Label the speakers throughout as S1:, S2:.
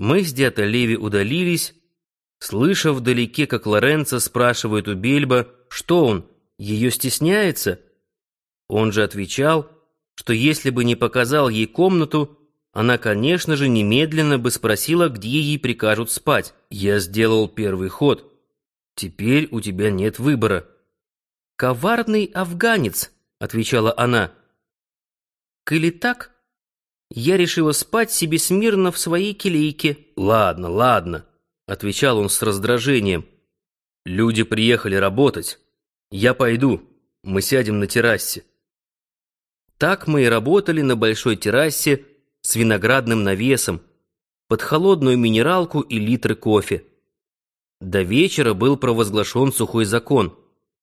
S1: Мы с дядя Леви удалились, слыша вдалеке, как Лоренцо спрашивает у Бельбо, что он, ее стесняется. Он же отвечал, что если бы не показал ей комнату, она, конечно же, немедленно бы спросила, где ей прикажут спать. Я сделал первый ход. Теперь у тебя нет выбора. «Коварный афганец», — отвечала она. «Коли так, я решила спать себе смирно в своей келейке». «Ладно, ладно», — отвечал он с раздражением. «Люди приехали работать. Я пойду. Мы сядем на террасе». Так мы и работали на большой террасе с виноградным навесом, под холодную минералку и литры кофе. До вечера был провозглашен сухой закон.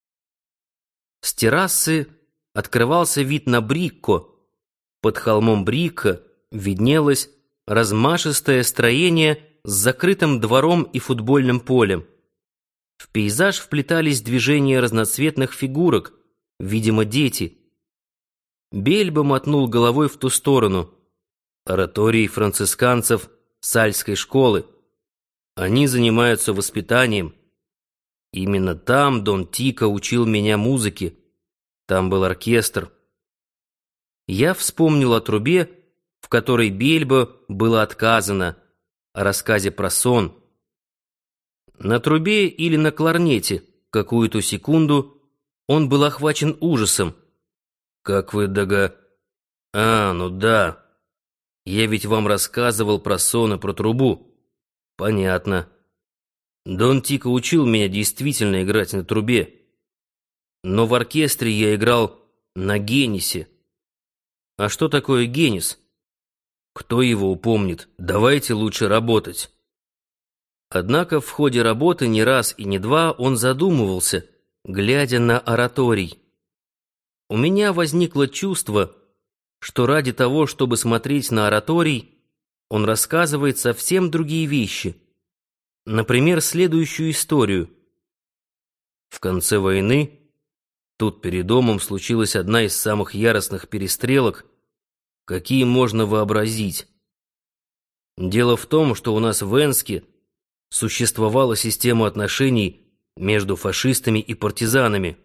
S1: С террасы открывался вид на Брикко. Под холмом Брикко виднелось размашистое строение с закрытым двором и футбольным полем. В пейзаж вплетались движения разноцветных фигурок, видимо, дети. Бельбо мотнул головой в ту сторону. Ораторий францисканцев Сальской школы. Они занимаются воспитанием. Именно там Дон Тико учил меня музыке. Там был оркестр. Я вспомнил о трубе, в которой Бельбо было отказано, о рассказе про сон. На трубе или на кларнете какую-то секунду он был охвачен ужасом. «Как вы ну да. Я ведь вам рассказывал про сон и про трубу. Понятно. Дон Тико учил меня действительно играть на трубе. Но в оркестре я играл на генисе. А что такое генис? Кто его упомнит? Давайте лучше работать». Однако в ходе работы не раз и не два он задумывался, глядя на ораторий. У меня возникло чувство, что ради того, чтобы смотреть на ораторий, он рассказывает совсем другие вещи. Например, следующую историю. В конце войны тут перед домом случилась одна из самых яростных перестрелок, какие можно вообразить. Дело в том, что у нас в Энске существовала система отношений между фашистами и партизанами.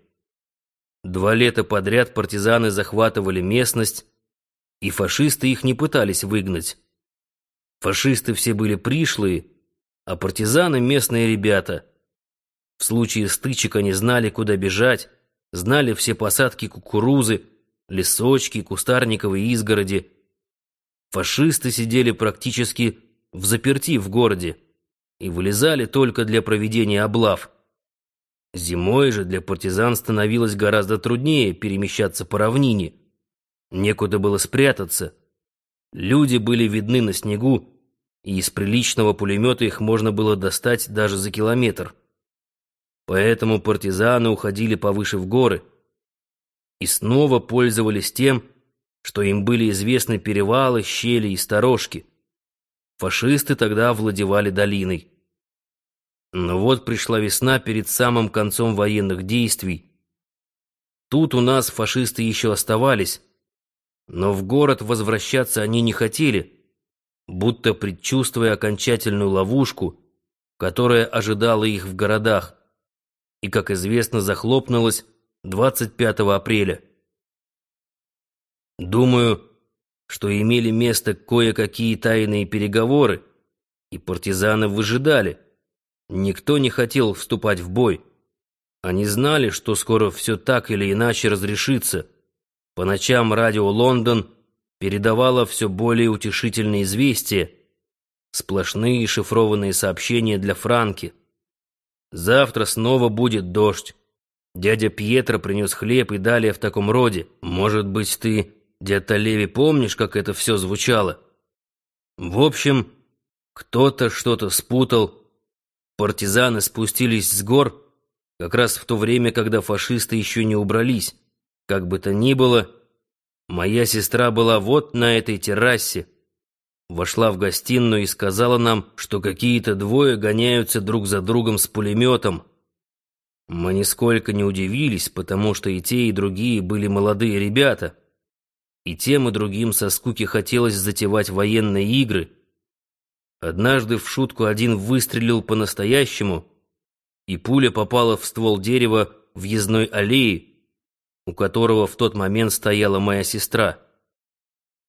S1: 2 лета подряд партизаны захватывали местность, и фашисты их не пытались выгнать. Фашисты все были пришлые, а партизаны — местные ребята. В случае стычек они знали, куда бежать, знали все посадки кукурузы, лесочки, кустарниковые изгороди. Фашисты сидели практически взаперти в городе и вылезали только для проведения облав. Зимой же для партизан становилось гораздо труднее перемещаться по равнине. Некуда было спрятаться. Люди были видны на снегу, и из приличного пулемета их можно было достать даже за километр. Поэтому партизаны уходили повыше в горы и снова пользовались тем, что им были известны перевалы, щели и сторожки. Фашисты тогда овладевали долиной. Но вот пришла весна перед самым концом военных действий. Тут у нас фашисты еще оставались, но в город возвращаться они не хотели, будто предчувствуя окончательную ловушку, которая ожидала их в городах и, как известно, захлопнулась 25 апреля. Думаю, что имели место кое-какие тайные переговоры, и партизаны выжидали. Никто не хотел вступать в бой. Они знали, что скоро все так или иначе разрешится. По ночам радио «Лондон» передавало все более утешительные известия, сплошные шифрованные сообщения для Франки. Завтра снова будет дождь. Дядя Пьетро принес хлеб и далее в таком роде. Может быть, ты, дядя Леви, помнишь, как это все звучало? В общем, кто-то что-то спутал. Партизаны спустились с гор как раз в то время, когда фашисты еще не убрались. Как бы то ни было, моя сестра была вот на этой террасе. Вошла в гостиную и сказала нам, что какие-то двое гоняются друг за другом с пулеметом. Мы нисколько не удивились, потому что и те, и другие были молодые ребята. И тем, и другим со скуки хотелось затевать военные игры. Однажды в шутку один выстрелил по-настоящему, и пуля попала в ствол дерева въездной аллеи, у которого в тот момент стояла моя сестра.